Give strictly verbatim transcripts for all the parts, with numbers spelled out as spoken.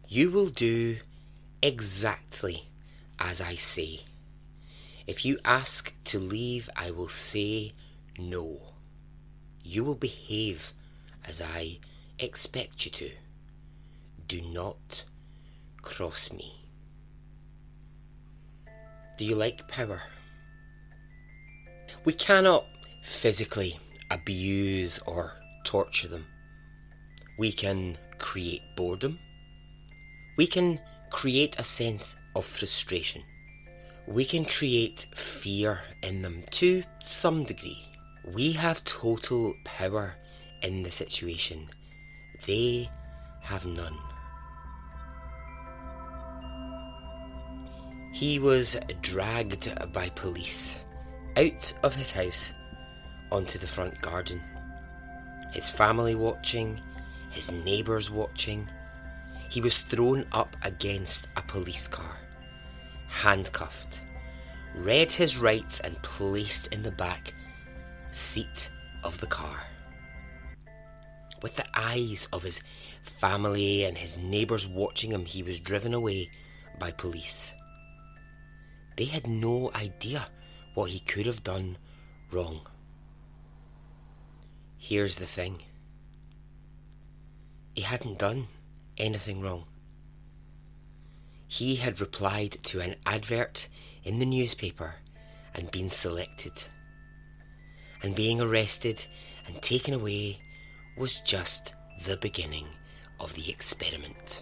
You will do exactly as I say. If you ask to leave, I will say no. You will behave as I expect you to. Do not cross me. Do you like power? We cannot physically abuse or torture them. We can create boredom. We can create a sense of frustration. We can create fear in them to some degree. We have total power in the situation. They have none. He was dragged by police out of his house onto the front garden. His family watching, his neighbours watching. He was thrown up against a police car, handcuffed, read his rights and placed in the back seat of the car. With the eyes of his family and his neighbours watching him, he was driven away by police. They had no idea what he could have done wrong. Here's the thing. He hadn't done anything wrong. He had replied to an advert in the newspaper and been selected. And being arrested and taken away was just the beginning of the experiment.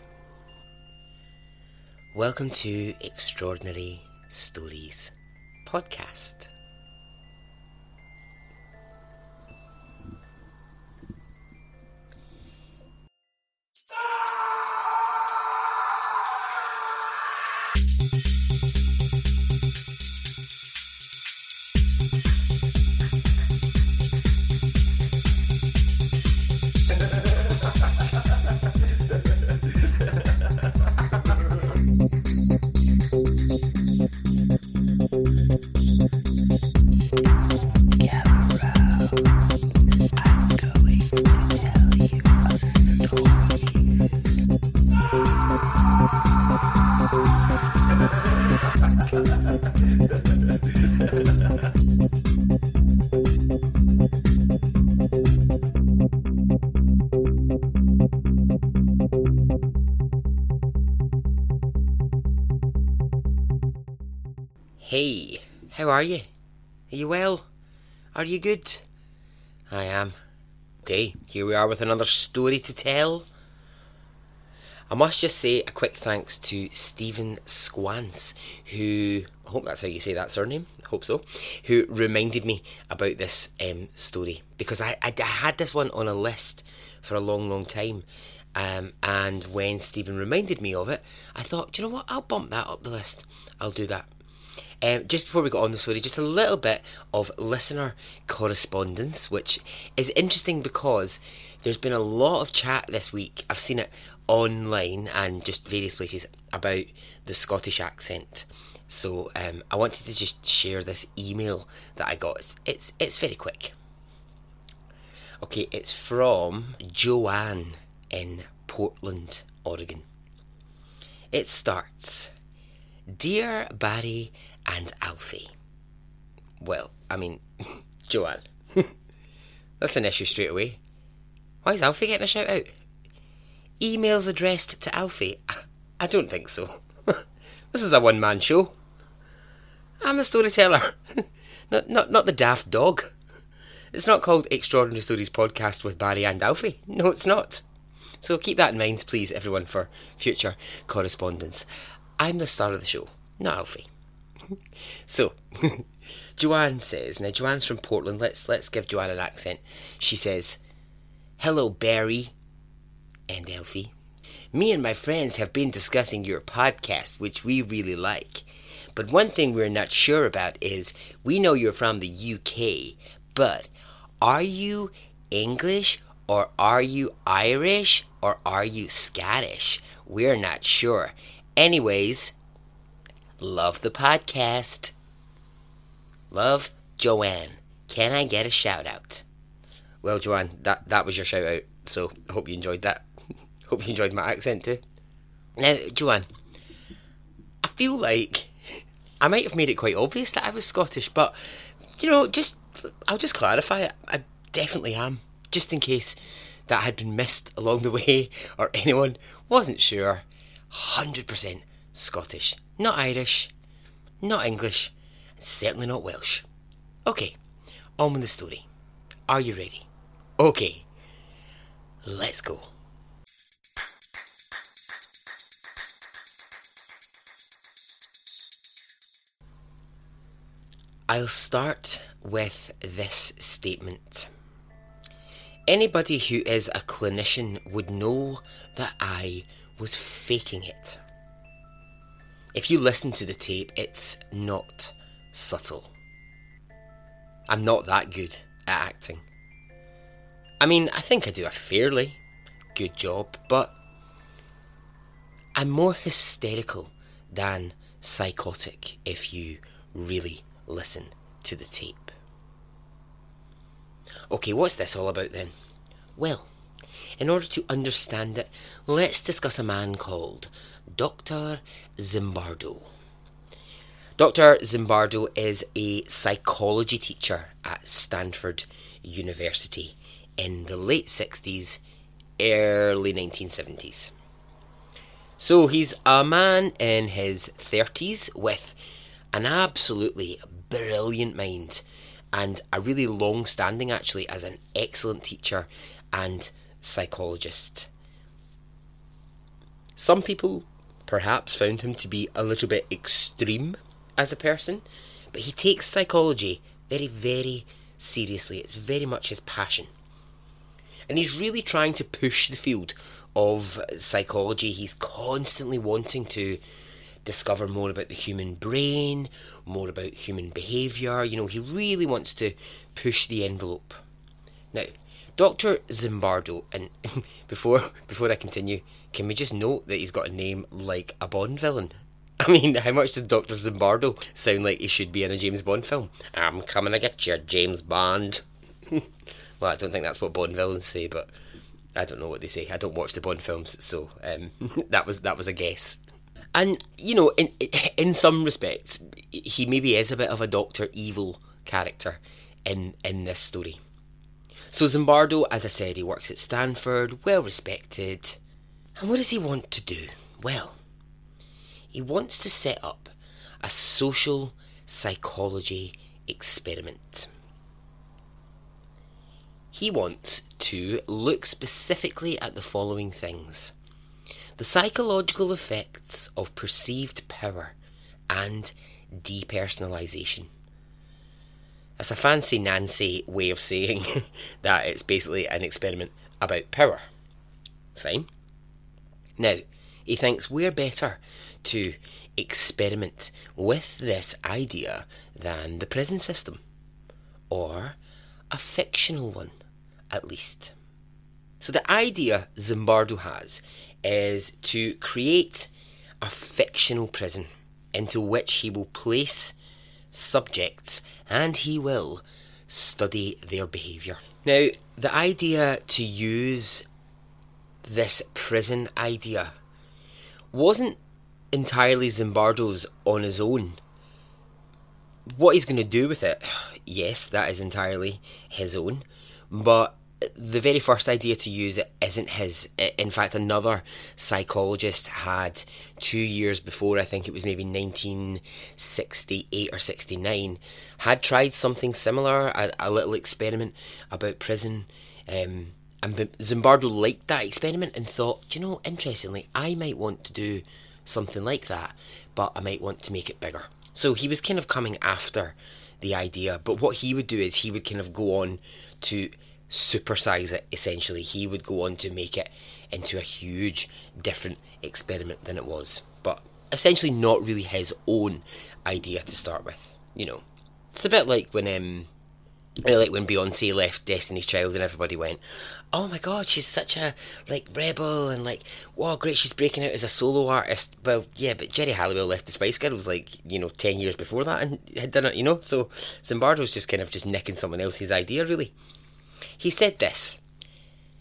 Welcome to Extraordinary Stories Podcast. Hey, how are you? Are you well? Are you good? I am. Okay, here we are with another story to tell. I must just say a quick thanks to Stephen Squance, who, I hope that's how you say that surname, I hope so, who reminded me about this um, story. Because I, I, I had this one on a list for a long, long time. Um, and when Stephen reminded me of it, I thought, do you know what, I'll bump that up the list. I'll do that. Um, just before we got on the story, just a little bit of listener correspondence, which is interesting because there's been a lot of chat this week. I've seen it online and just various places about the Scottish accent. So um, I wanted to just share this email that I got. It's, it's, it's very quick. Okay, it's from Joanne in Portland, Oregon. It starts, Dear Barry and Alfie. Well, I mean, Joanne, that's an issue straight away. Why is Alfie getting a shout out? Emails addressed to Alfie? I don't think so. This is a one-man show. I'm the storyteller, not, not, not the daft dog. It's not called Extraordinary Stories Podcast with Barry and Alfie. No, it's not. So keep that in mind, please, everyone, for future correspondence. I'm the star of the show, not Alfie. So, Joanne says, now Joanne's from Portland, let's let's give Joanne an accent. She says, Hello, Barry and Alfie. Me and my friends have been discussing your podcast, which we really like. But one thing we're not sure about is, we know you're from the U K, but are you English or are you Irish or are you Scottish? We're not sure. Anyways, love the podcast. Love, Joanne. Can I get a shout out? Well, Joanne, that, that was your shout out, so I hope you enjoyed that. Hope you enjoyed my accent too. Now, Joanne, I feel like I might have made it quite obvious that I was Scottish, but, you know, just I'll just clarify it. I definitely am, just in case that had been missed along the way or anyone wasn't sure. one hundred percent Scottish. Not Irish, not English, and certainly not Welsh. Okay, on with the story. Are you ready? Okay, let's go. I'll start with this statement. Anybody who is a clinician would know that I was faking it. If you listen to the tape, it's not subtle. I'm not that good at acting. I mean, I think I do a fairly good job, but I'm more hysterical than psychotic if you really listen to the tape. Okay, what's this all about then? Well, in order to understand it, let's discuss a man called Doctor Zimbardo. Doctor Zimbardo is a psychology teacher at Stanford University in the late sixties, early nineteen seventies. So he's a man in his thirties with an absolutely brilliant mind and a really long standing actually as an excellent teacher and psychologist. Some people perhaps found him to be a little bit extreme as a person, but he takes psychology very, very seriously. It's very much his passion. And he's really trying to push the field of psychology. He's constantly wanting to discover more about the human brain, more about human behaviour. You know, he really wants to push the envelope. Now, Doctor Zimbardo, and before before I continue, can we just note that he's got a name like a Bond villain? I mean, how much does Doctor Zimbardo sound like he should be in a James Bond film? I'm coming to get you, James Bond. Well, I don't think that's what Bond villains say, but I don't know what they say. I don't watch the Bond films, so um, that was that was a guess. And, you know, in in some respects, he maybe is a bit of a Doctor Evil character in, in this story. So Zimbardo, as I said, he works at Stanford, well respected. And what does he want to do? Well, he wants to set up a social psychology experiment. He wants to look specifically at the following things: the psychological effects of perceived power and depersonalisation. That's a fancy Nancy way of saying that it's basically an experiment about power. Fine. Now, he thinks we're better to experiment with this idea than the prison system, or a fictional one, at least. So the idea Zimbardo has is to create a fictional prison into which he will place subjects and he will study their behaviour. Now, the idea to use this prison idea wasn't entirely Zimbardo's on his own. What he's going to do with it, yes, that is entirely his own, but the very first idea to use it isn't his. In fact, another psychologist had two years before, I think it was maybe nineteen sixty-eight or sixty-nine, had tried something similar, a, a little experiment about prison. Um, and Zimbardo liked that experiment and thought, you know, interestingly, I might want to do something like that, but I might want to make it bigger. So he was kind of coming after the idea, but what he would do is he would kind of go on to supersize it, essentially. He would go on to make it into a huge different experiment than it was, but essentially not really his own idea to start with. You know, it's a bit like when um you know, like when Beyonce left Destiny's Child and everybody went, oh my god, she's such a like rebel, and like, wow, great, she's breaking out as a solo artist. Well, yeah, but Geri Halliwell left the Spice Girls like, you know, ten years before that and had done it, you know. So Zimbardo's just kind of just nicking someone else's idea, really. He said this: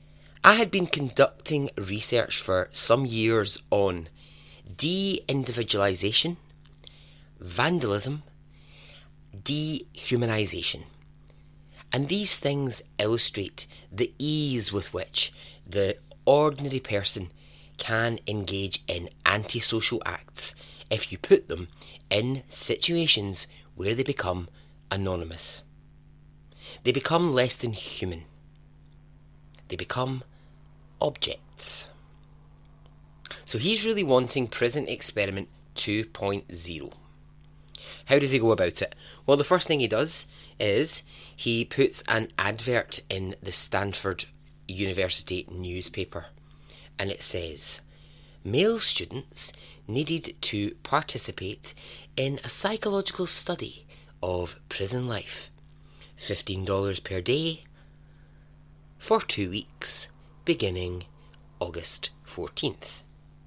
I had been conducting research for some years on de-individualisation, vandalism, dehumanisation. And these things illustrate the ease with which the ordinary person can engage in antisocial acts if you put them in situations where they become anonymous. They become less than human. They become objects. So he's really wanting Prison Experiment two point oh. How does he go about it? Well, the first thing he does is he puts an advert in the Stanford University newspaper, and it says, male students needed to participate in a psychological study of prison life. fifteen dollars per day for two weeks, beginning August fourteenth.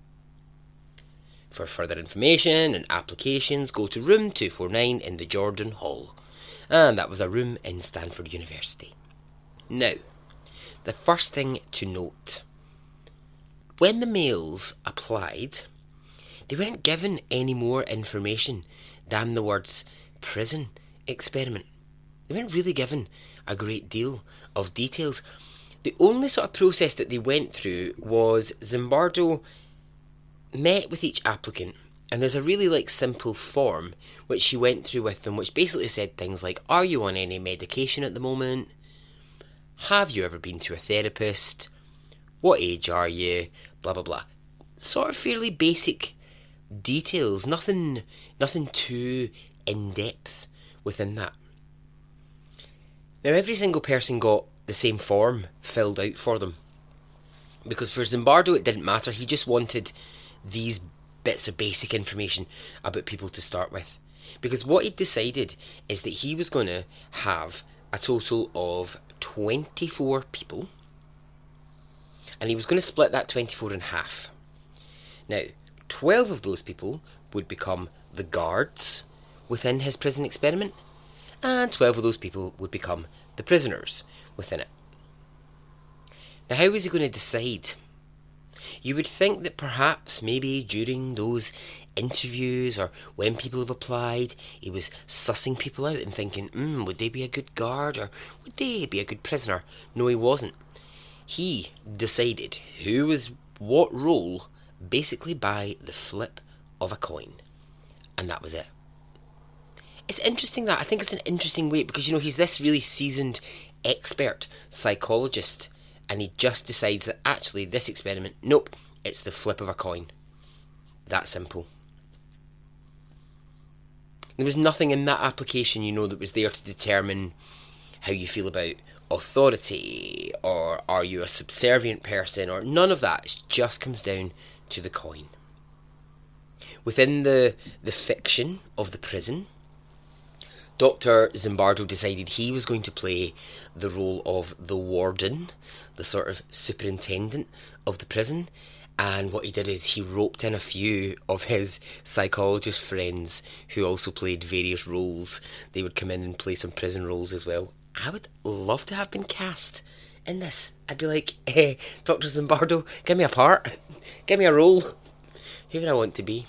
For further information and applications, go to room two forty-nine in the Jordan Hall. And that was a room in Stanford University. Now, the first thing to note, when the males applied, they weren't given any more information than the words prison experiment. They weren't really given a great deal of details. The only sort of process that they went through was Zimbardo met with each applicant, and there's a really like simple form which he went through with them, which basically said things like, are you on any medication at the moment? Have you ever been to a therapist? What age are you? Blah blah blah. Sort of fairly basic details, nothing nothing too in depth within that. Now every single person got the same form filled out for them, because for Zimbardo it didn't matter. He just wanted these bits of basic information about people to start with, because what he decided is that he was going to have a total of twenty-four people, and he was going to split that twenty-four in half. Now, twelve of those people would become the guards within his prison experiment, and twelve of those people would become the prisoners within it. Now, how was he going to decide? You would think that perhaps maybe during those interviews or when people have applied, he was sussing people out and thinking, hmm, would they be a good guard or would they be a good prisoner? No, he wasn't. He decided who was what role basically by the flip of a coin. And that was it. It's interesting that, I think it's an interesting way, because, you know, he's this really seasoned expert psychologist, and he just decides that actually this experiment, nope, it's the flip of a coin. That simple. There was nothing in that application, you know, that was there to determine how you feel about authority, or are you a subservient person, or none of that. It just comes down to the coin. Within the, the fiction of the prison, Doctor Zimbardo decided he was going to play the role of the warden, the sort of superintendent of the prison. And what he did is he roped in a few of his psychologist friends who also played various roles. They would come in and play some prison roles as well. I would love to have been cast in this. I'd be like, hey, Doctor Zimbardo, give me a part. Give me a role. Who would I want to be?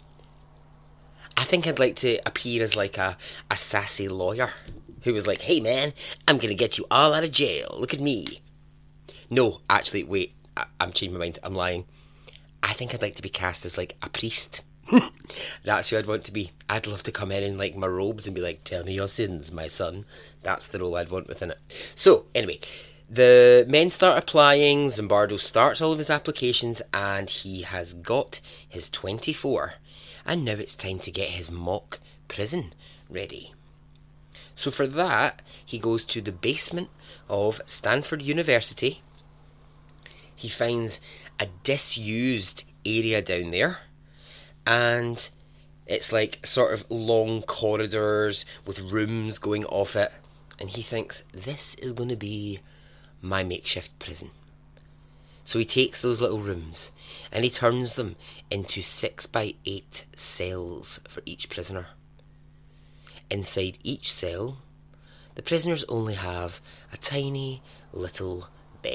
I think I'd like to appear as like a, a sassy lawyer who was like, hey man, I'm going to get you all out of jail. Look at me. No, actually, wait, I, I'm changing my mind. I'm lying. I think I'd like to be cast as like a priest. That's who I'd want to be. I'd love to come in in like my robes and be like, tell me your sins, my son. That's the role I'd want within it. So, anyway, the men start applying. Zimbardo starts all of his applications, and he has got his twenty-four. And now it's time to get his mock prison ready. So for that, he goes to the basement of Stanford University. He finds a disused area down there, and it's like sort of long corridors with rooms going off it, and he thinks, this is going to be my makeshift prison. So he takes those little rooms and he turns them into six by eight cells for each prisoner. Inside each cell, the prisoners only have a tiny little bed.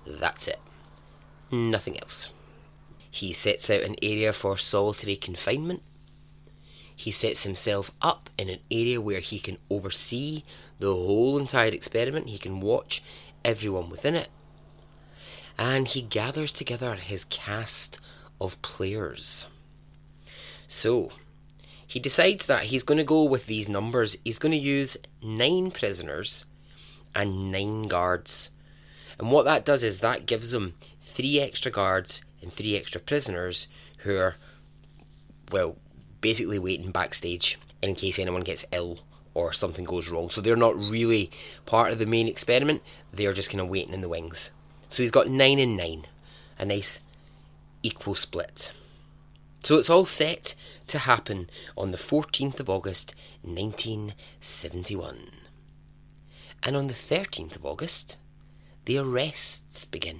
That's it. Nothing else. He sets out an area for solitary confinement. He sets himself up in an area where he can oversee the whole entire experiment. He can watch everyone within it. And he gathers together his cast of players. So, he decides that he's going to go with these numbers. He's going to use nine prisoners and nine guards. And what that does is that gives him three extra guards and three extra prisoners who are, well, basically waiting backstage in case anyone gets ill or something goes wrong. So they're not really part of the main experiment. They're just kind of waiting in the wings. So he's got nine and nine. A nice equal split. So it's all set to happen on the fourteenth of August, nineteen seventy-one. And on the thirteenth of August, the arrests begin.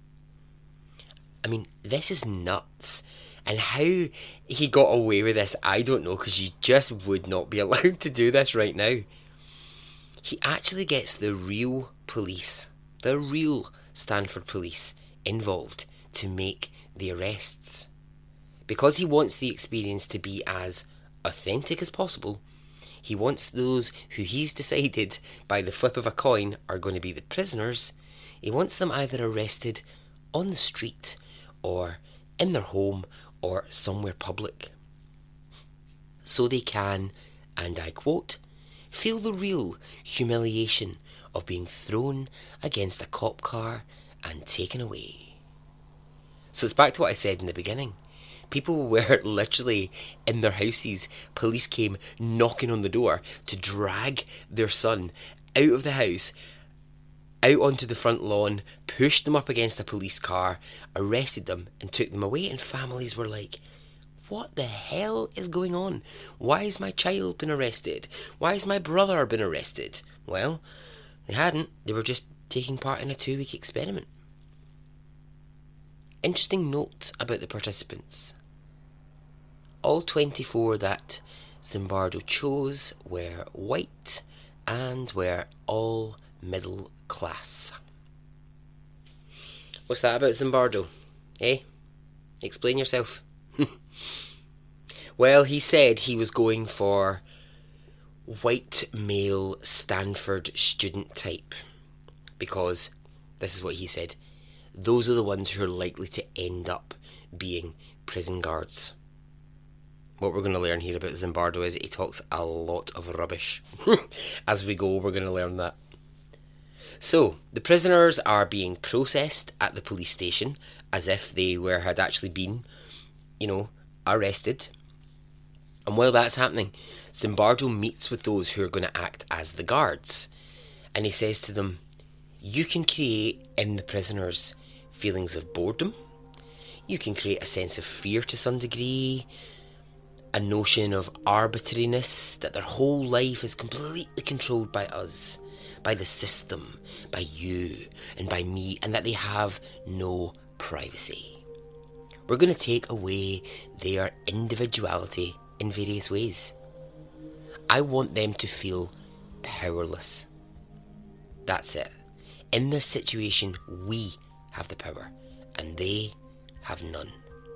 I mean, this is nuts. And how he got away with this, I don't know, because you just would not be allowed to do this right now. He actually gets the real police, the real Stanford police, involved to make the arrests. Because he wants the experience to be as authentic as possible, he wants those who he's decided by the flip of a coin are going to be the prisoners, he wants them either arrested on the street or in their home or somewhere public. So they can, and I quote, feel the real humiliation of being thrown against a cop car and taken away. So it's back to what I said in the beginning. People were literally in their houses. Police came knocking on the door to drag their son out of the house, out onto the front lawn, pushed them up against a police car, arrested them and took them away. And families were like, what the hell is going on? Why has my child been arrested? Why has my brother been arrested? Well, they hadn't. They were just taking part in a two-week experiment. Interesting note about the participants. All twenty-four that Zimbardo chose were white and were all middle class. What's that about Zimbardo? Eh? Explain yourself. Well, he said he was going for white male Stanford student type because, this is what he said, those are the ones who are likely to end up being prison guards. What we're going to learn here about Zimbardo is he talks a lot of rubbish. As we go, we're going to learn that. So, the prisoners are being processed at the police station as if they were had actually been, you know, arrested. And while that's happening, Zimbardo meets with those who are going to act as the guards. And he says to them, you can create in the prisoners feelings of boredom. You can create a sense of fear to some degree. A notion of arbitrariness, that their whole life is completely controlled by us, by the system, by you and by me, and that they have no privacy. We're going to take away their individuality in various ways. I want them to feel powerless. That's it. In this situation, we have the power, and they have none.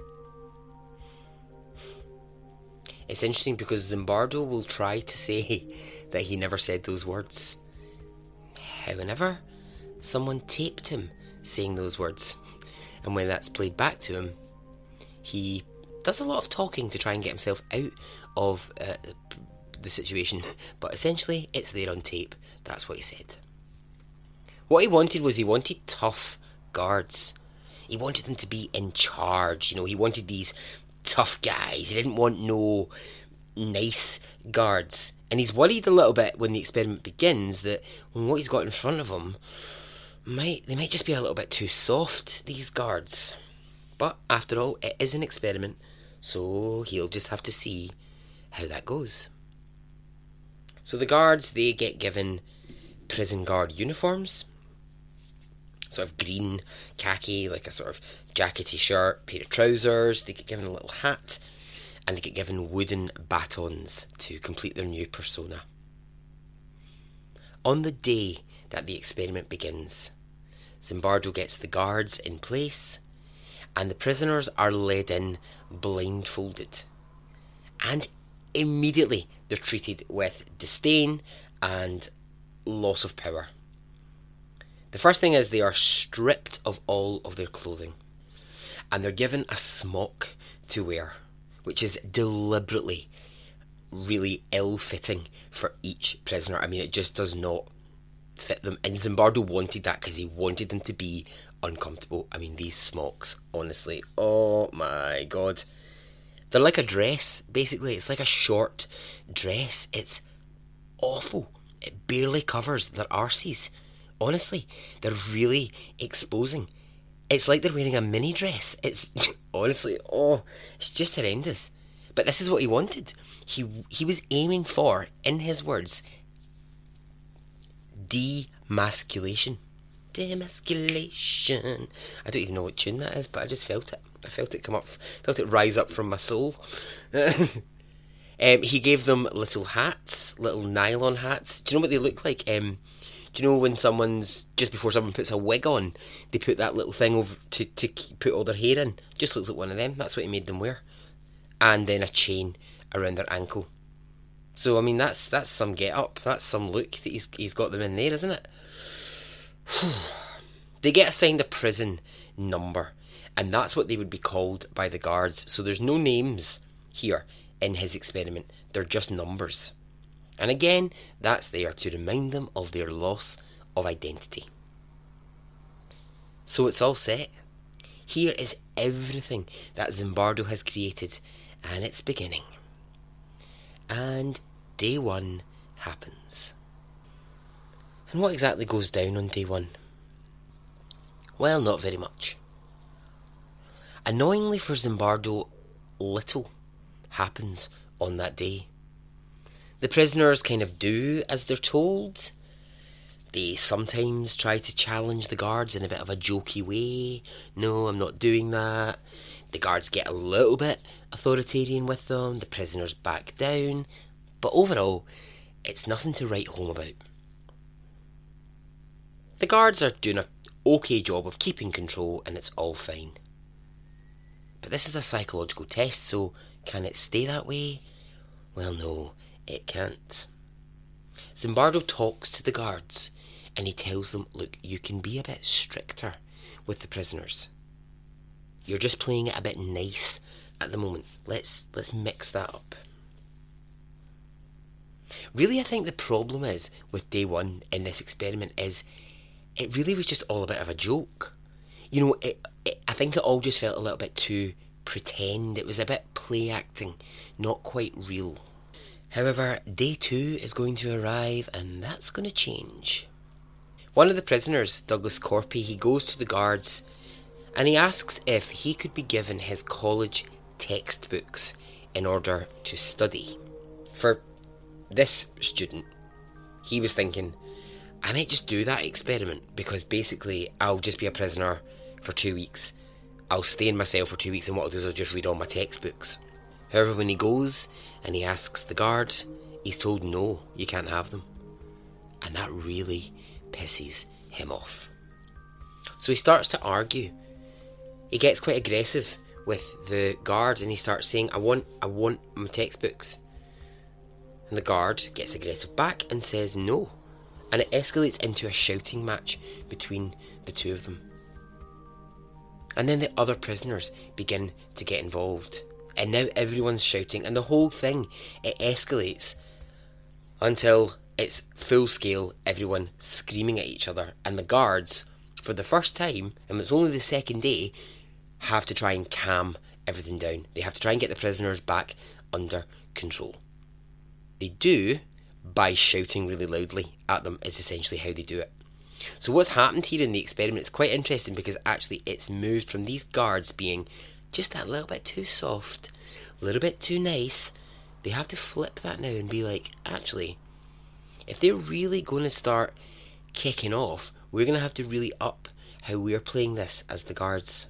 It's interesting because Zimbardo will try to say that he never said those words. However, someone taped him saying those words. And when that's played back to him, he does a lot of talking to try and get himself out of uh, the situation. But essentially, it's there on tape. That's what he said. What he wanted was he wanted tough guards. He wanted them to be in charge. You know, he wanted these tough guys. He didn't want no nice guards. And he's worried a little bit when the experiment begins that what he's got in front of him, might they might just be a little bit too soft, these guards. But after all, it is an experiment, so he'll just have to see how that goes. So the guards, they get given prison guard uniforms. Sort of green, khaki, like a sort of jackety shirt, pair of trousers. They get given a little hat, and they get given wooden batons to complete their new persona. On the day that the experiment begins, Zimbardo gets the guards in place, and the prisoners are led in blindfolded. And immediately they're treated with disdain and loss of power. The first thing is they are stripped of all of their clothing, and they're given a smock to wear, which is deliberately really ill-fitting for each prisoner. I mean, it just does not fit them, and Zimbardo wanted that because he wanted them to be uncomfortable. I mean, these smocks, honestly, oh my god, they're like a dress, basically. It's like a short dress. It's awful. It barely covers their arses. Honestly, they're really exposing. It's like they're wearing a mini dress. It's honestly, oh, it's just horrendous. But this is what he wanted. He he was aiming for, in his words, demasculation. Demasculation. I don't even know what tune that is, but I just felt it. I felt it come up, felt it rise up from my soul. um, he gave them little hats, little nylon hats. Do you know what they look like? Um, do you know when someone's, just before someone puts a wig on, they put that little thing over to, to put all their hair in? Just looks like one of them. That's what he made them wear. And then a chain around their ankle. So I mean, that's that's some get up. That's some look that he's he's got them in there, isn't it? They get assigned a prison number, and that's what they would be called by the guards. So there's no names here in his experiment. They're just numbers. And again, that's there to remind them of their loss of identity. So it's all set. Here is everything that Zimbardo has created, and it's beginning. And day one happens. And what exactly goes down on day one? Well, not very much. Annoyingly for Zimbardo, little happens on that day. The prisoners kind of do as they're told. They sometimes try to challenge the guards in a bit of a jokey way. No, I'm not doing that. The guards get a little bit authoritarian with them. The prisoners back down. But overall, it's nothing to write home about. The guards are doing an okay job of keeping control, and it's all fine. But this is a psychological test, so can it stay that way? Well, no, it can't. Zimbardo talks to the guards, and he tells them, look, you can be a bit stricter with the prisoners. You're just playing it a bit nice at the moment. Let's let's mix that up. Really, I think the problem is with day one in this experiment is it really was just all a bit of a joke. You know, it, it, I think it all just felt a little bit too pretend. It was a bit play acting, not quite real. However, day two is going to arrive, and that's going to change. One of the prisoners, Douglas Corpy, he goes to the guards and he asks if he could be given his college textbooks in order to study. For this student, he was thinking, I might just do that experiment because basically I'll just be a prisoner for two weeks. I'll stay in my cell for two weeks and what I'll do is I'll just read all my textbooks. However, when he goes and he asks the guard, he's told no, you can't have them. And that really pisses him off. So he starts to argue. He gets quite aggressive with the guard and he starts saying, I want, I want my textbooks. And the guard gets aggressive back and says no. And it escalates into a shouting match between the two of them. And then the other prisoners begin to get involved. And now everyone's shouting, and the whole thing, it escalates until it's full scale, everyone screaming at each other. And the guards, for the first time, and it's only the second day, have to try and calm everything down. They have to try and get the prisoners back under control. They do by shouting really loudly at them, is essentially how they do it. So what's happened here in the experiment is quite interesting because actually it's moved from these guards being just that little bit too soft, a little bit too nice. They have to flip that now and be like, actually, if they're really going to start kicking off, we're going to have to really up how we're playing this as the guards.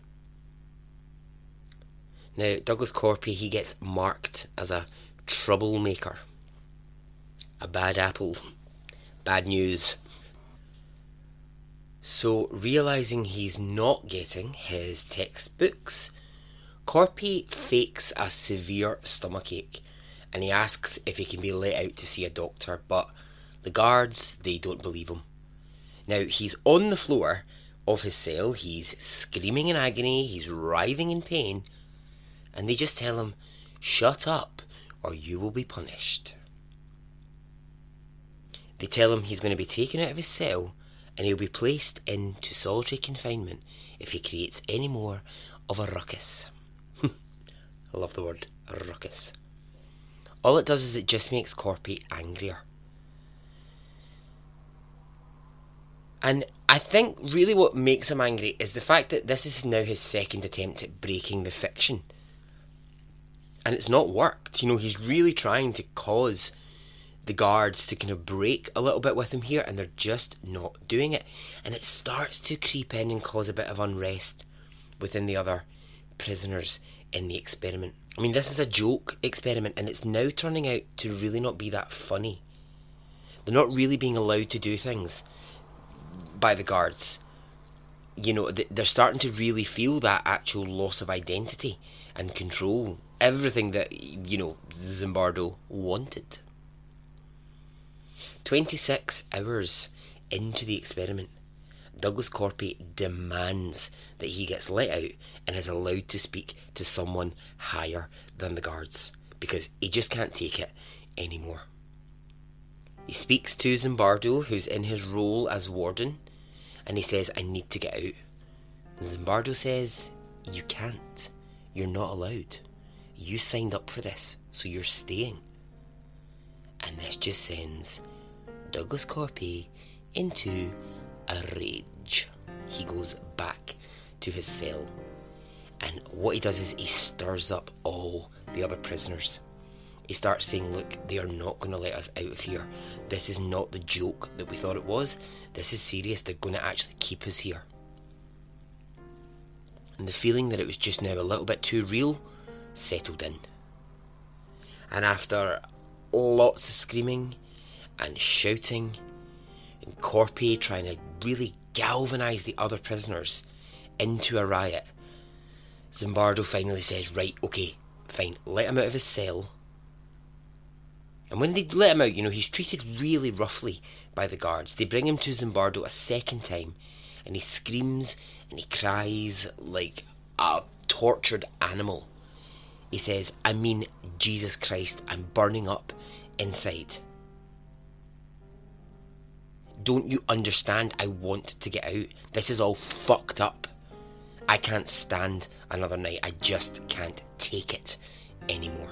Now, Douglas Corpy, he gets marked as a troublemaker. A bad apple. Bad news. So, realising he's not getting his textbooks, Corpy fakes a severe stomachache and he asks if he can be let out to see a doctor, but the guards, they don't believe him. Now, he's on the floor of his cell, he's screaming in agony, he's writhing in pain, and they just tell him, shut up or you will be punished. They tell him he's going to be taken out of his cell and he'll be placed into solitary confinement if he creates any more of a ruckus. I love the word, a ruckus. All it does is it just makes Corpy angrier. And I think really what makes him angry is the fact that this is now his second attempt at breaking the fiction. And it's not worked. You know, he's really trying to cause the guards to kind of break a little bit with him here, and they're just not doing it. And it starts to creep in and cause a bit of unrest within the other prisoners in the experiment. I mean, this is a joke experiment, and it's now turning out to really not be that funny. They're not really being allowed to do things by the guards. You know, they're starting to really feel that actual loss of identity and control. Everything that, you know, Zimbardo wanted. twenty-six hours into the experiment, Douglas Corpy demands that he gets let out and is allowed to speak to someone higher than the guards, because he just can't take it anymore. He speaks to Zimbardo, who's in his role as warden, and he says, I need to get out. Zimbardo says, you can't. You're not allowed. You signed up for this, so you're staying. And this just sends Douglas Corpy into a rage. He goes back to his cell, and what he does is he stirs up all the other prisoners. He starts saying, look, they are not going to let us out of here. This is not the joke that we thought it was. This is serious. They're going to actually keep us here. And the feeling that it was just now a little bit too real settled in. And after lots of screaming and shouting, and Corpy trying to really galvanise the other prisoners into a riot, Zimbardo finally says, right, okay, fine, let him out of his cell. And when they let him out, you know, he's treated really roughly by the guards. They bring him to Zimbardo a second time, and he screams and he cries like a tortured animal. He says, I mean, Jesus Christ, I'm burning up inside. Don't you understand? I want to get out. This is all fucked up. I can't stand another night. I just can't take it anymore.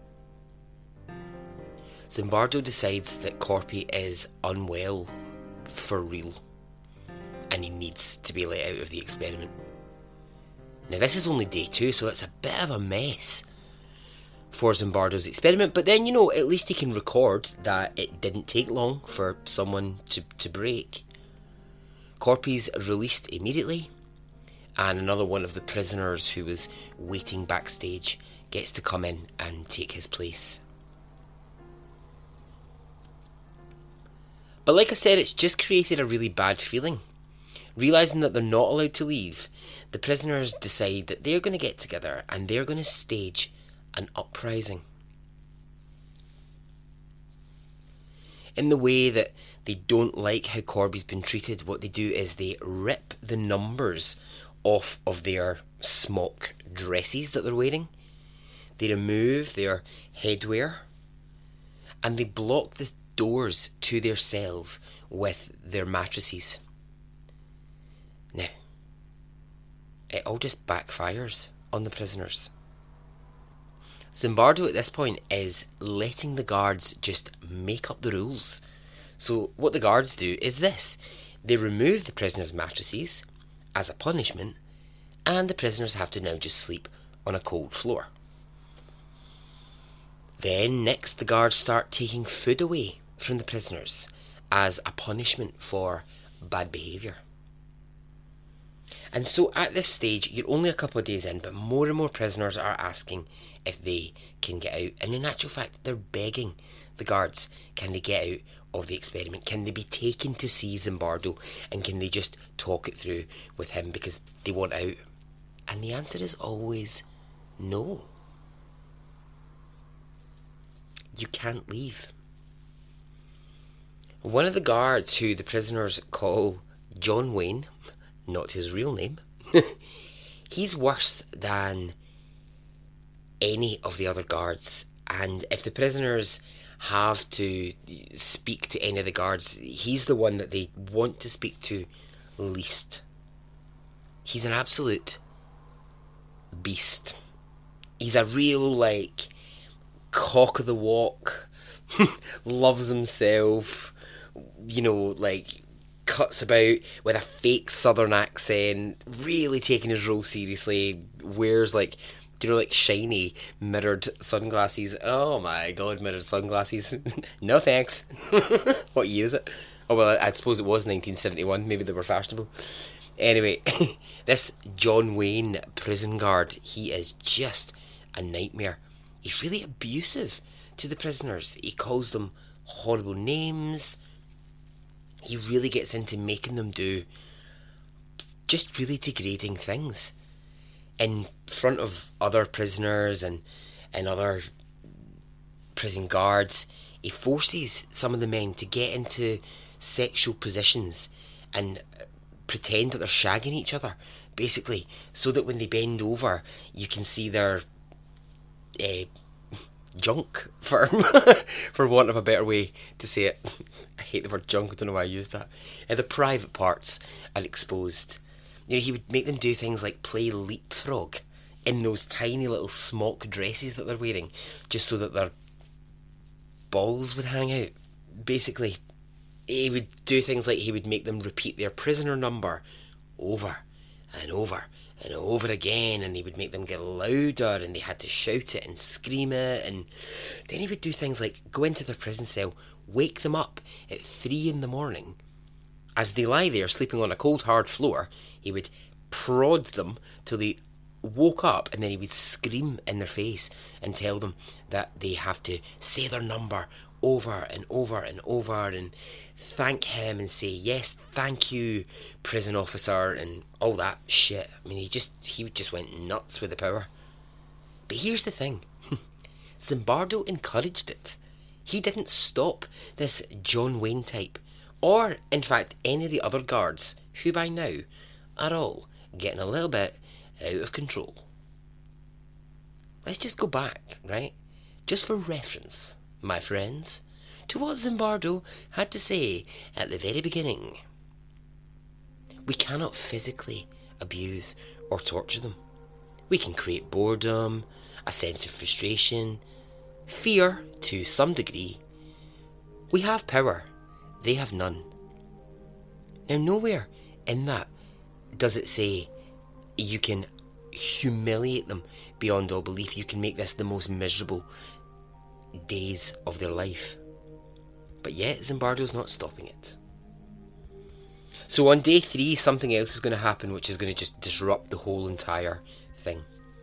Zimbardo decides that Corpy is unwell for real, and he needs to be let out of the experiment. Now, this is only day two, so it's a bit of a mess for Zimbardo's experiment, but then, you know, at least he can record that it didn't take long for someone to, to break. Corpy's released immediately, and another one of the prisoners who was waiting backstage gets to come in and take his place. But like I said, it's just created a really bad feeling. Realising that they're not allowed to leave, the prisoners decide that they're going to get together and they're going to stage an uprising. In the way that they don't like how Corby's been treated, what they do is they rip the numbers off of their smock dresses that they're wearing. They remove their headwear, and they block the doors to their cells with their mattresses. Now, it all just backfires on the prisoners. Zimbardo at this point is letting the guards just make up the rules. So what the guards do is this: they remove the prisoners' mattresses as a punishment, and the prisoners have to now just sleep on a cold floor. Then next the guards start taking food away from the prisoners as a punishment for bad behaviour. And so at this stage, you're only a couple of days in, but more and more prisoners are asking if they can get out. And in actual fact, they're begging the guards, can they get out of the experiment? Can they be taken to see Zimbardo, and can they just talk it through with him because they want out? And the answer is always no. You can't leave. One of the guards, who the prisoners call John Wayne, not his real name, he's worse than any of the other guards. And if the prisoners have to speak to any of the guards, he's the one that they want to speak to least. He's an absolute beast. He's a real, like, cock of the walk, loves himself, you know, like, cuts about with a fake southern accent, really taking his role seriously, wears, like, do you know, like, shiny mirrored sunglasses. Oh my god, mirrored sunglasses. No thanks. What year is it? Oh well, I suppose it was nineteen seventy-one, maybe they were fashionable. Anyway, this John Wayne prison guard, he is just a nightmare. He's really abusive to the prisoners. He calls them horrible names. He really gets into making them do just really degrading things in front of other prisoners and, and other prison guards. He forces some of the men to get into sexual positions and pretend that they're shagging each other, basically, so that when they bend over, you can see their uh, junk, for for want of a better way to say it. I hate the word junk, I don't know why I used that. Uh, the private parts are exposed. You know, he would make them do things like play leapfrog in those tiny little smock dresses that they're wearing, just so that their balls would hang out. Basically, he would do things like he would make them repeat their prisoner number over and over and over again, and he would make them get louder, and they had to shout it and scream it. And then he would do things like go into their prison cell, wake them up at three in the morning as they lie there sleeping on a cold hard floor. He would prod them till they woke up, and then he would scream in their face and tell them that they have to say their number over and over and over, and thank him and say, yes, thank you, prison officer, and all that shit. I mean, he just he just went nuts with the power. But here's the thing. Zimbardo encouraged it. He didn't stop this John Wayne type, or, in fact, any of the other guards, who by now are all getting a little bit out of control. Let's just go back, right? Just for reference, my friends, to what Zimbardo had to say at the very beginning. We cannot physically abuse or torture them. We can create boredom, a sense of frustration, fear to some degree. We have power, they have none. Now, nowhere in that does it say you can humiliate them beyond all belief. You can make this the most miserable days of their life. But yet, Zimbardo's not stopping it. So on day three, something else is going to happen, which is going to just disrupt the whole entire thing.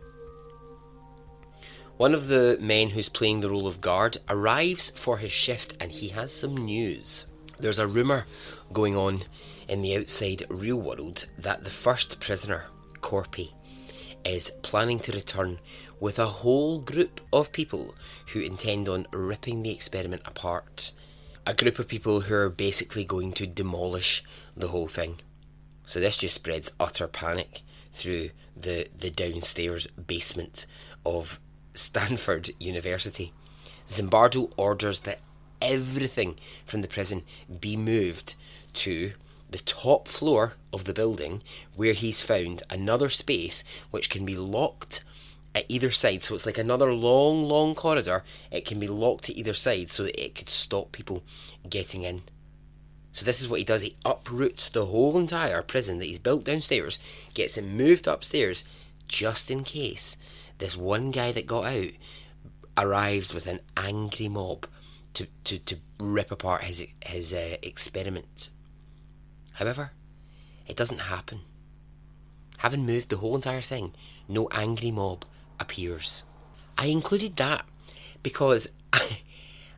One of the men who's playing the role of guard arrives for his shift, and he has some news. There's a rumour going on in the outside real world that the first prisoner, Corpy, is planning to return with a whole group of people who intend on ripping the experiment apart. A group of people who are basically going to demolish the whole thing. So this just spreads utter panic through the, the downstairs basement of Stanford University. Zimbardo orders that everything from the prison be moved to the top floor of the building, where he's found another space which can be locked at either side. So it's like another long, long corridor. It can be locked at either side so that it could stop people getting in. So this is what he does. He uproots the whole entire prison that he's built downstairs, gets it moved upstairs, just in case this one guy that got out arrives with an angry mob to, to, to rip apart his, his uh, experiment. However, it doesn't happen. Having moved the whole entire thing, no angry mob appears. I included that because I,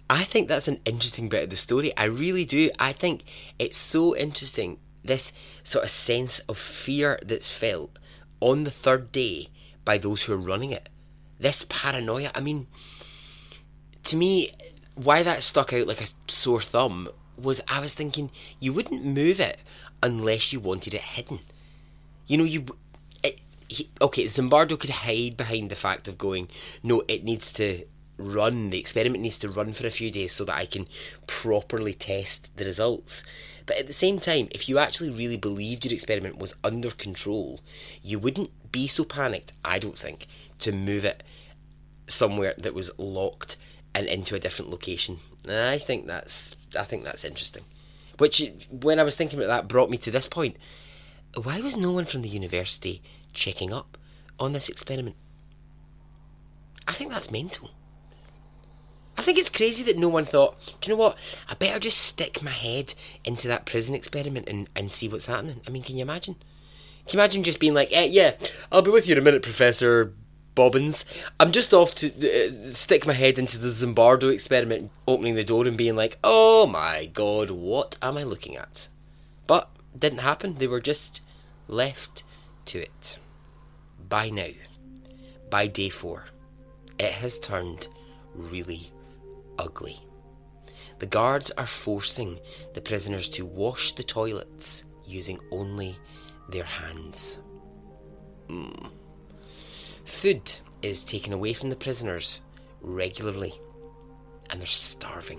I think that's an interesting bit of the story. I really do. I think it's so interesting, this sort of sense of fear that's felt on the third day by those who are running it. This paranoia. I mean, to me, why that stuck out like a sore thumb was I was thinking you wouldn't move it unless you wanted it hidden. You know, you... It, he, okay, Zimbardo could hide behind the fact of going, no, it needs to run, the experiment needs to run for a few days so that I can properly test the results. But at the same time, if you actually really believed your experiment was under control, you wouldn't be so panicked, I don't think, to move it somewhere that was locked and into a different location. And I think that's I think that's interesting. Which, when I was thinking about that, brought me to this point. Why was no one from the university checking up on this experiment? I think that's mental. I think it's crazy that no one thought, do you know what, I better just stick my head into that prison experiment and, and see what's happening. I mean, can you imagine? Can you imagine just being like, eh, yeah, I'll be with you in a minute, Professor Bobbins. I'm just off to uh, stick my head into the Zimbardo experiment, opening the door and being like, oh my god, what am I looking at? But didn't happen. They were just left to it. By now, by day four, it has turned really ugly. The guards are forcing the prisoners to wash the toilets using only their hands. Mm. Food is taken away from the prisoners regularly, and they're starving.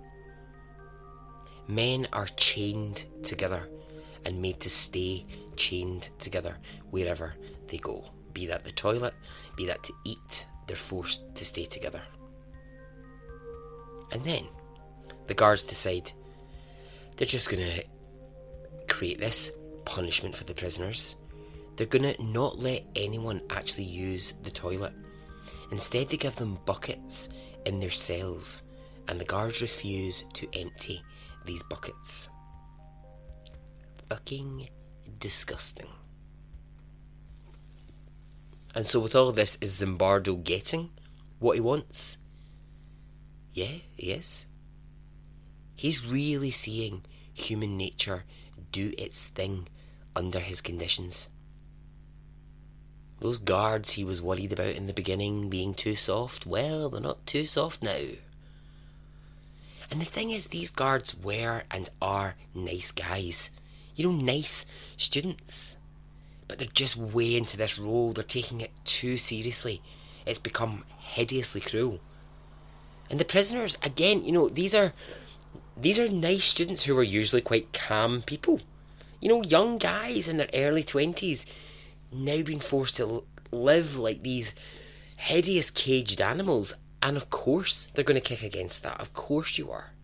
Men are chained together and made to stay chained together wherever they go. Be that the toilet, be that to eat, they're forced to stay together. And then the guards decide they're just going to create this punishment for the prisoners. They're going to not let anyone actually use the toilet. Instead, they give them buckets in their cells, and the guards refuse to empty these buckets. Fucking disgusting. And so with all of this, is Zimbardo getting what he wants? Yeah, he is. He's really seeing human nature do its thing under his conditions. Those guards he was worried about in the beginning being too soft, well, they're not too soft now. And the thing is, these guards were and are nice guys. You know, nice students. But they're just way into this role. They're taking it too seriously. It's become hideously cruel. And the prisoners, again, you know, these are these are nice students who are usually quite calm people. You know, young guys in their early twenties, now being forced to live like these hideous caged animals. And of course, they're going to kick against that. Of course you are.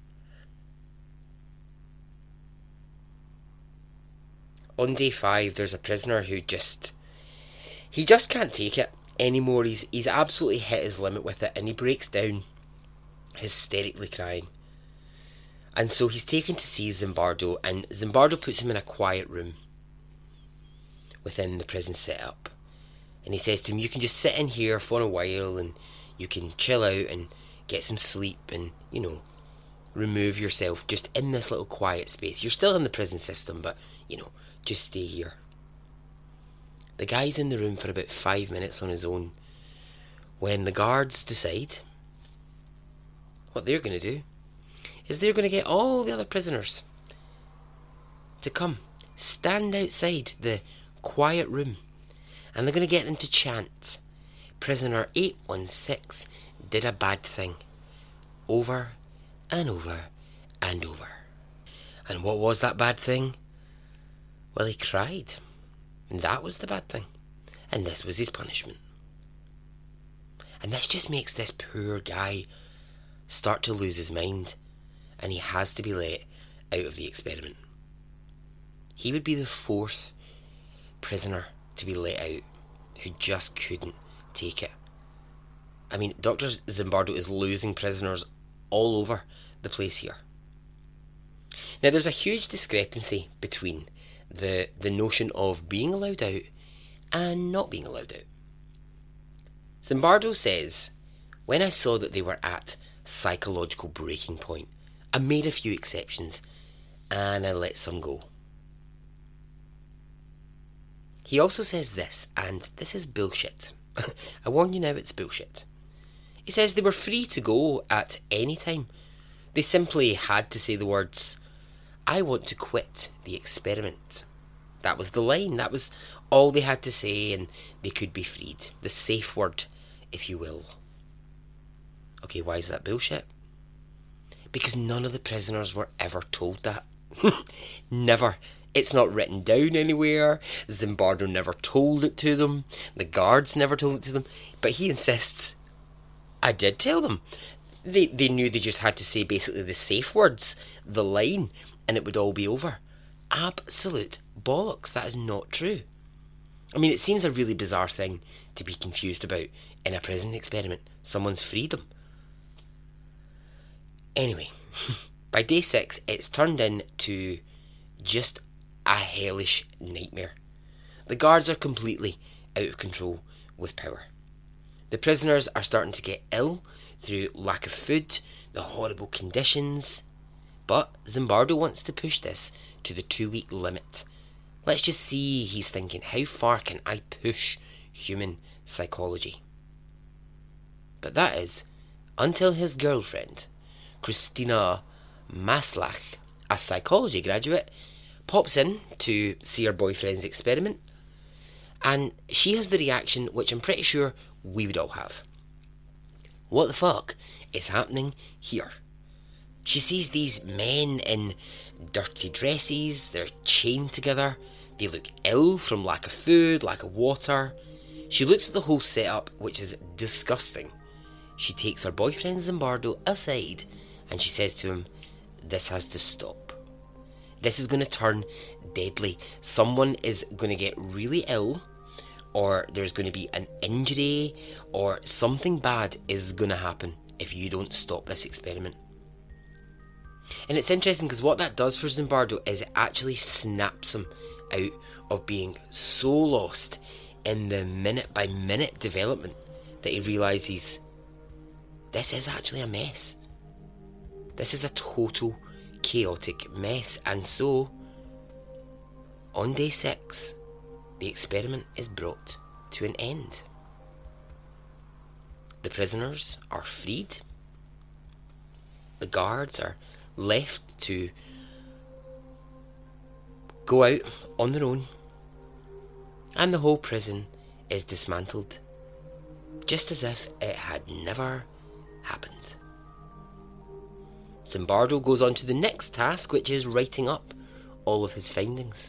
On day five, there's a prisoner who just... He just can't take it anymore. He's, he's absolutely hit his limit with it, and he breaks down, hysterically crying. And so he's taken to see Zimbardo, and Zimbardo puts him in a quiet room within the prison setup. And he says to him, you can just sit in here for a while, and you can chill out and get some sleep and, you know, remove yourself just in this little quiet space. You're still in the prison system, but, you know, just stay here. The guy's in the room for about five minutes on his own when the guards decide what they're going to do is they're going to get all the other prisoners to come stand outside the quiet room, and they're going to get them to chant, prisoner eight one six did a bad thing, over and over and over. And what was that bad thing? Well, he cried. And that was the bad thing. And this was his punishment. And this just makes this poor guy start to lose his mind. And he has to be let out of the experiment. He would be the fourth prisoner to be let out who just couldn't take it. I mean, Doctor Zimbardo is losing prisoners all over the place here. Now, there's a huge discrepancy between the the notion of being allowed out and not being allowed out. Zimbardo says, when I saw that they were at psychological breaking point. I made a few exceptions, and I let some go. He also says this, and this is bullshit. I warn you now, it's bullshit. He says they were free to go at any time. They simply had to say the words, "I want to quit the experiment." That was the line. That was all they had to say, and they could be freed. The safe word, if you will. Okay, why is that bullshit? Because none of the prisoners were ever told that. Never. It's not written down anywhere. Zimbardo never told it to them. The guards never told it to them. But he insists, I did tell them. They, they knew they just had to say basically the safe words, the line, and it would all be over. Absolute bollocks. That is not true. I mean, it seems a really bizarre thing to be confused about in a prison experiment. Someone's freedom. Anyway, by day six, it's turned into just a hellish nightmare. The guards are completely out of control with power. The prisoners are starting to get ill through lack of food, the horrible conditions. But Zimbardo wants to push this to the two-week limit. Let's just see, he's thinking, how far can I push human psychology? But that is until his girlfriend, Christina Maslach, a psychology graduate, pops in to see her boyfriend's experiment, and she has the reaction which I'm pretty sure we would all have. What the fuck is happening here? She sees these men in dirty dresses, they're chained together, they look ill from lack of food, lack of water. She looks at the whole setup, which is disgusting. She takes her boyfriend Zimbardo aside and she says to him, this has to stop. This is going to turn deadly. Someone is going to get really ill, or there's going to be an injury, or something bad is going to happen if you don't stop this experiment. And it's interesting because what that does for Zimbardo is it actually snaps him out of being so lost in the minute by minute development that he realises this is actually a mess. This is a total chaotic mess. And so, on day six, the experiment is brought to an end. The prisoners are freed. The guards are left to go out on their own, and the whole prison is dismantled, just as if it had never happened. Zimbardo goes on to the next task, which is writing up all of his findings.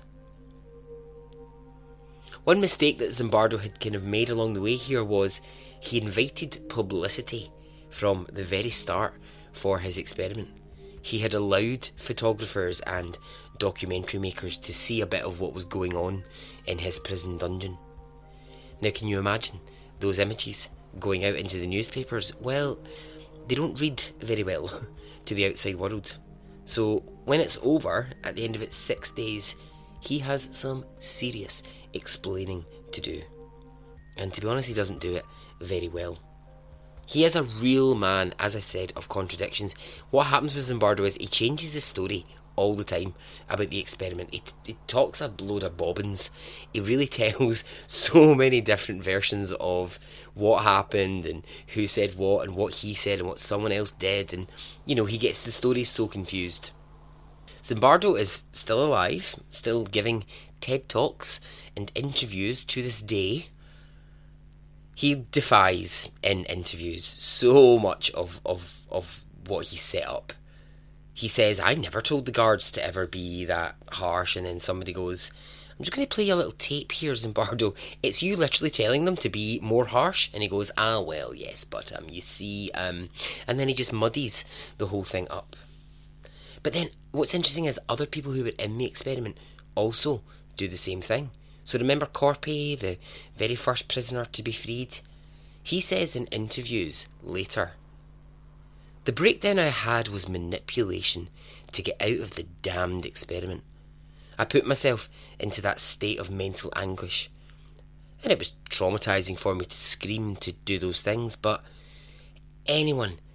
One mistake that Zimbardo had kind of made along the way here was he invited publicity from the very start for his experiment. He had allowed photographers and documentary makers to see a bit of what was going on in his prison dungeon. Now, can you imagine those images going out into the newspapers? Well, they don't read very well to the outside world. So when it's over, at the end of its six days, he has some serious explaining to do. And to be honest, he doesn't do it very well. He is a real man, as I said, of contradictions. What happens with Zimbardo is he changes his story all the time about the experiment. He, he talks a load of bobbins. He really tells so many different versions of what happened and who said what and what he said and what someone else did. And, you know, he gets the story so confused. Zimbardo is still alive, still giving TED Talks and interviews to this day. He defies in interviews so much of, of, of what he set up. He says, I never told the guards to ever be that harsh, and then somebody goes, I'm just going to play you a little tape here, Zimbardo. It's you literally telling them to be more harsh. And he goes, ah, well, yes, but um, you see, um, and then he just muddies the whole thing up. But then what's interesting is other people who were in the experiment also do the same thing. So remember Corpy, the very first prisoner to be freed? He says in interviews later, the breakdown I had was manipulation to get out of the damned experiment. I put myself into that state of mental anguish, and it was traumatising for me to scream to do those things, but anyone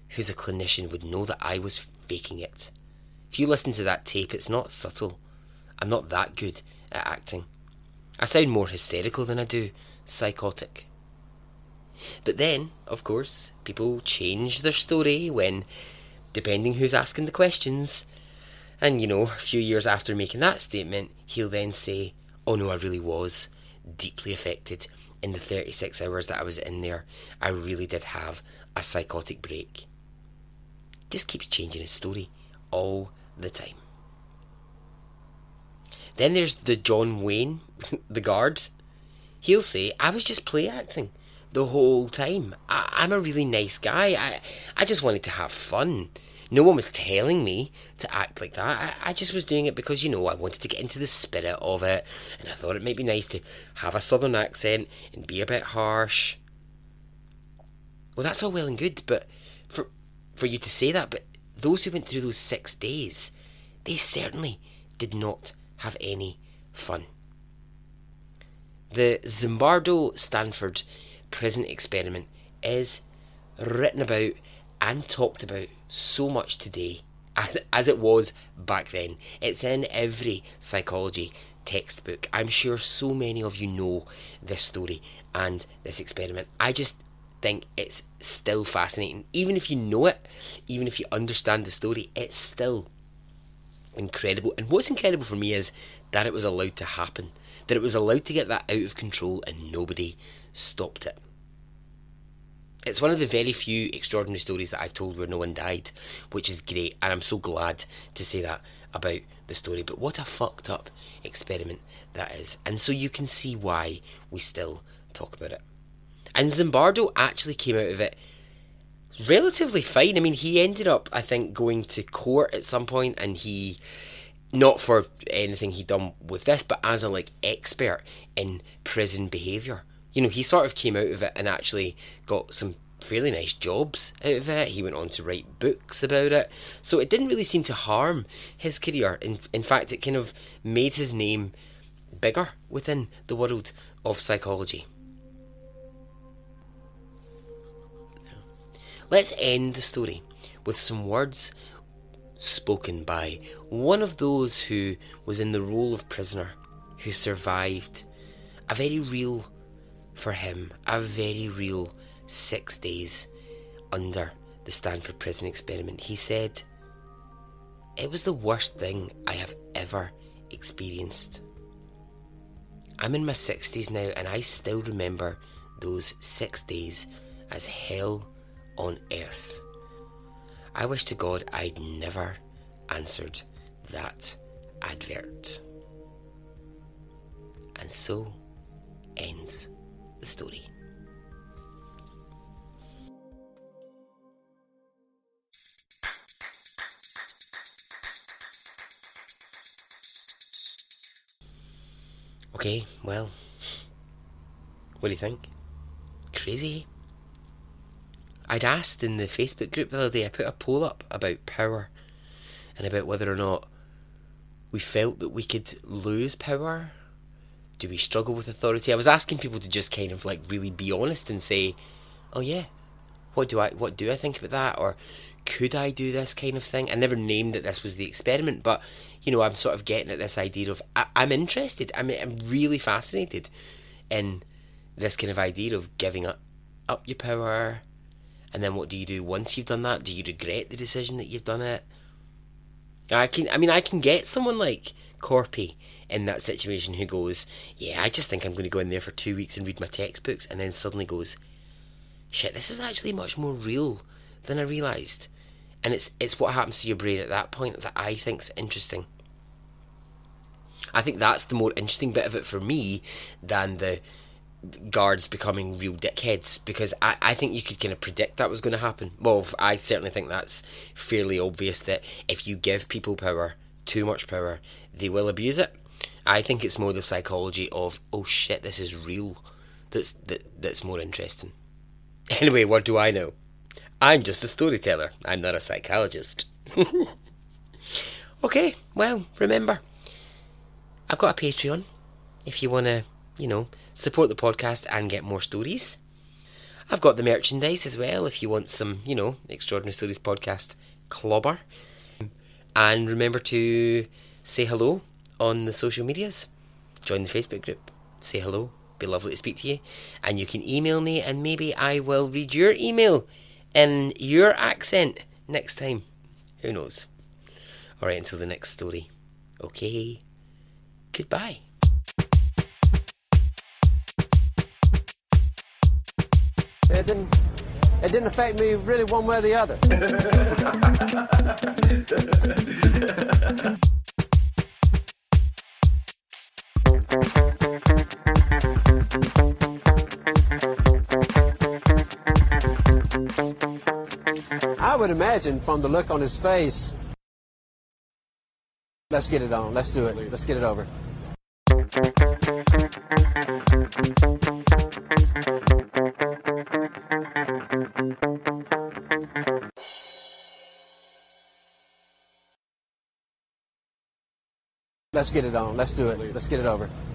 who's a clinician would know that I was faking it. If you listen to that tape, it's not subtle. I'm not that good at acting. I sound more hysterical than I do psychotic. But then, of course, people change their story when, depending who's asking the questions, and you know, a few years after making that statement, he'll then say, oh no, I really was deeply affected in the thirty-six hours that I was in there. I really did have a psychotic break. Just keeps changing his story all the time. Then there's the John Wayne, the guard. He'll say, I was just play acting the whole time. I, I'm a really nice guy. I, I just wanted to have fun. No one was telling me to act like that. I, I just was doing it because, you know, I wanted to get into the spirit of it, and I thought it might be nice to have a southern accent and be a bit harsh. Well, that's all well and good, but for for you to say that, but those who went through those six days, they certainly did not have any fun. The Zimbardo Stanford prison experiment is written about and talked about so much today as, as it was back then. It's in every psychology textbook. I'm sure so many of you know this story and this experiment. I just think it's still fascinating. Even if you know it, even if you understand the story, it's still incredible. And what's incredible for me is that it was allowed to happen, that it was allowed to get that out of control and nobody stopped it. It's one of the very few extraordinary stories that I've told where no one died, which is great, and I'm so glad to say that about the story. But what a fucked up experiment that is. And so you can see why we still talk about it. And Zimbardo actually came out of it relatively fine. I mean, he ended up, I think, going to court at some point, and he, not for anything he'd done with this, but as a like expert in prison behaviour. You know, he sort of came out of it and actually got some fairly nice jobs out of it. He went on to write books about it. So it didn't really seem to harm his career. In, in fact, it kind of made his name bigger within the world of psychology. Let's end the story with some words spoken by one of those who was in the role of prisoner, who survived a very real, for him, a very real six days under the Stanford prison experiment. He said, "It was the worst thing I have ever experienced. I'm in my sixties now, and I still remember those six days as hell on earth. I wish to God I'd never answered that advert." And so ends the story. Okay, well, what do you think? Crazy? I'd asked in the Facebook group the other day, I put a poll up about power and about whether or not we felt that we could lose power. Do we struggle with authority? I was asking people to just kind of like really be honest and say, oh yeah, what do I what do I think about that? Or could I do this kind of thing? I never named that this was the experiment, but you know, I'm sort of getting at this idea of I, I'm interested. I mean, I'm really fascinated in this kind of idea of giving up, up your power. And then what do you do once you've done that? Do you regret the decision that you've done it? I can, I mean, I can get someone like Corpy in that situation who goes, yeah, I just think I'm going to go in there for two weeks and read my textbooks, and then suddenly goes, shit, this is actually much more real than I realised. And it's it's what happens to your brain at that point that I think's interesting. I think that's the more interesting bit of it for me than the guards becoming real dickheads, because I, I think you could kind of predict that was going to happen. Well, I certainly think that's fairly obvious, that if you give people power, too much power, they will abuse it. I think it's more the psychology of, oh shit, this is real, that's that that's more interesting. Anyway, what do I know? I'm just a storyteller. I'm not a psychologist. Okay, well, remember, I've got a Patreon if you want to, you know, support the podcast and get more stories. I've got the merchandise as well if you want some, you know, Extraordinary Stories podcast clobber. And remember to say hello on the social medias. Join the Facebook group. Say hello. Be lovely to speak to you. And you can email me and maybe I will read your email in your accent next time. Who knows? Alright, until the next story. Okay. Goodbye. It didn't, it didn't affect me really one way or the other. I would imagine from the look on his face, let's get it on, let's do it, let's get it over. Let's get it on, let's do it, let's get it over.